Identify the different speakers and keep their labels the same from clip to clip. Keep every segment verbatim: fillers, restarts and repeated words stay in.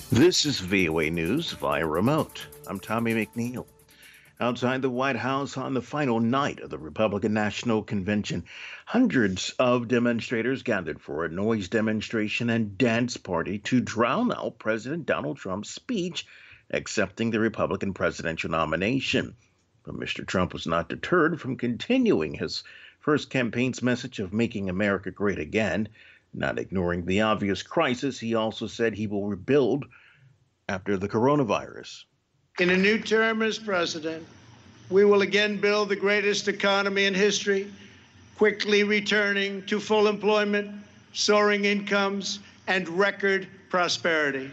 Speaker 1: This is V O A News via remote. I'm Tommy McNeil. Outside the White House on the final night of the Republican National Convention, hundreds of demonstrators gathered for a noise demonstration and dance party to drown out President Donald Trump's speech accepting the Republican presidential nomination. But Mister Trump was not deterred from continuing his first campaign's message of making America great again. Not ignoring the obvious crisis, he also said he will rebuild after the coronavirus.
Speaker 2: In a new term as president, we will again build the greatest economy in history, quickly returning to full employment, soaring incomes, and record prosperity.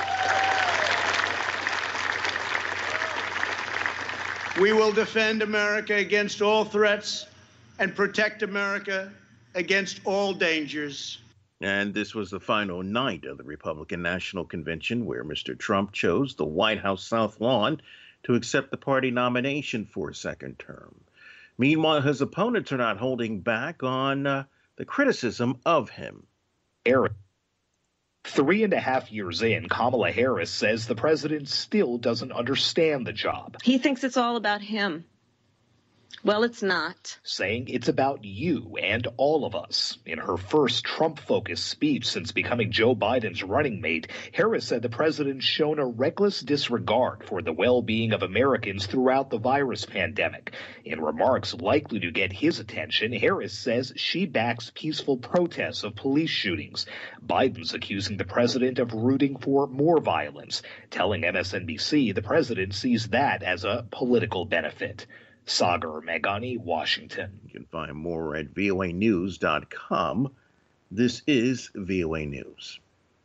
Speaker 2: We will defend America against all threats and protect America against all dangers.
Speaker 1: And this was the final night of the Republican National Convention, where Mister Trump chose the White House South Lawn to accept the party nomination for a second term. Meanwhile, his opponents are not holding back on uh, the criticism of him.
Speaker 3: Eric. Three and a half years in, Kamala Harris says the president still doesn't understand the job.
Speaker 4: He thinks it's all about him. Well, it's not.
Speaker 3: Saying it's about you and all of us. In her first Trump-focused speech since becoming Joe Biden's running mate, Harris said the president's shown a reckless disregard for the well-being of Americans throughout the virus pandemic. In remarks likely to get his attention, Harris says she backs peaceful protests of police shootings. Biden's accusing the president of rooting for more violence, telling M S N B C the president sees that as a political benefit. Sagar Meghani, Washington.
Speaker 1: You can find more at V O A news dot com. This is V O A News.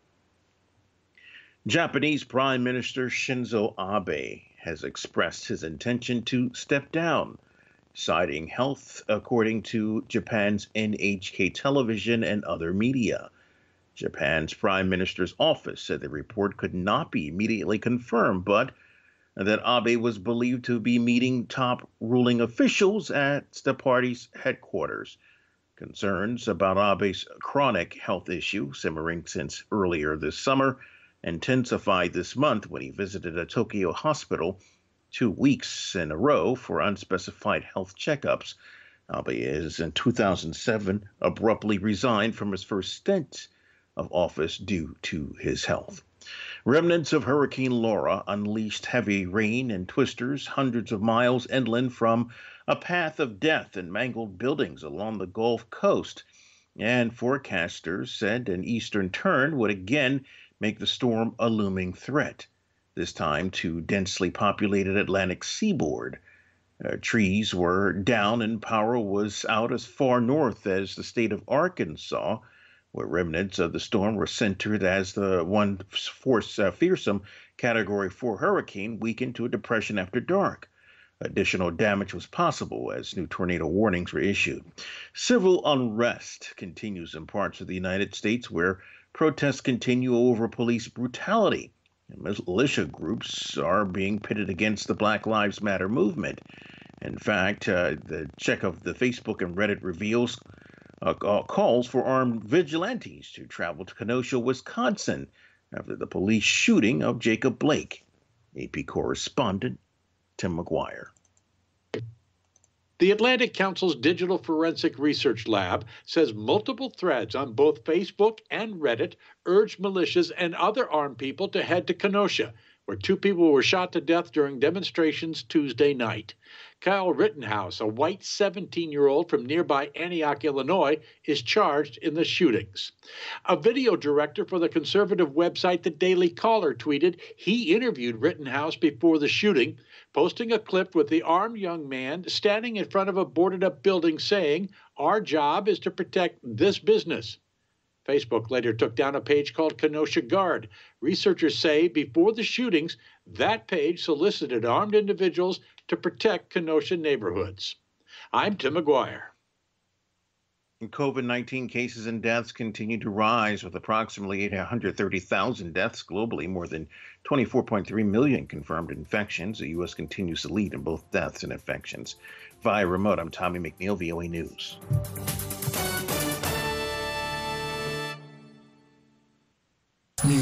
Speaker 1: Japanese Prime Minister Shinzo Abe has expressed his intention to step down, citing health, according to Japan's N H K television and other media. Japan's Prime Minister's office said the report could not be immediately confirmed, but that Abe was believed to be meeting top ruling officials at the party's headquarters. Concerns about Abe's chronic health issue, simmering since earlier this summer, intensified this month when he visited a Tokyo hospital two weeks in a row for unspecified health checkups. Abe is, in two thousand seven, abruptly resigned from his first stint of office due to his health. Remnants of Hurricane Laura unleashed heavy rain and twisters hundreds of miles inland from a path of death and mangled buildings along the Gulf Coast. And forecasters said an eastern turn would again make the storm a looming threat, this time to densely populated Atlantic seaboard. Uh, trees were down and power was out as far north as the state of Arkansas, where remnants of the storm were centered as the one force uh, fearsome Category four hurricane weakened to a depression after dark. Additional damage was possible as new tornado warnings were issued. Civil unrest continues in parts of the United States where protests continue over police brutality. And militia groups are being pitted against the Black Lives Matter movement. In fact, uh, the check of the Facebook and Reddit reveals Uh, calls for armed vigilantes to travel to Kenosha, Wisconsin, after the police shooting of Jacob Blake. A P correspondent Tim McGuire.
Speaker 5: The Atlantic Council's Digital Forensic Research Lab says multiple threads on both Facebook and Reddit urged militias and other armed people to head to Kenosha, where two people were shot to death during demonstrations Tuesday night. Kyle Rittenhouse, a white seventeen-year-old from nearby Antioch, Illinois, is charged in the shootings. A video director for the conservative website The Daily Caller tweeted he interviewed Rittenhouse before the shooting, posting a clip with the armed young man standing in front of a boarded-up building saying, "Our job is to protect this business." Facebook later took down a page called Kenosha Guard. Researchers say before the shootings, that page solicited armed individuals to protect Kenosha neighborhoods. I'm Tim McGuire.
Speaker 1: COVID nineteen cases and deaths continue to rise, with approximately eight hundred thirty thousand deaths globally, more than twenty-four point three million confirmed infections. The U S continues to lead in both deaths and infections. Via remote, I'm Tommy McNeil, V O A News.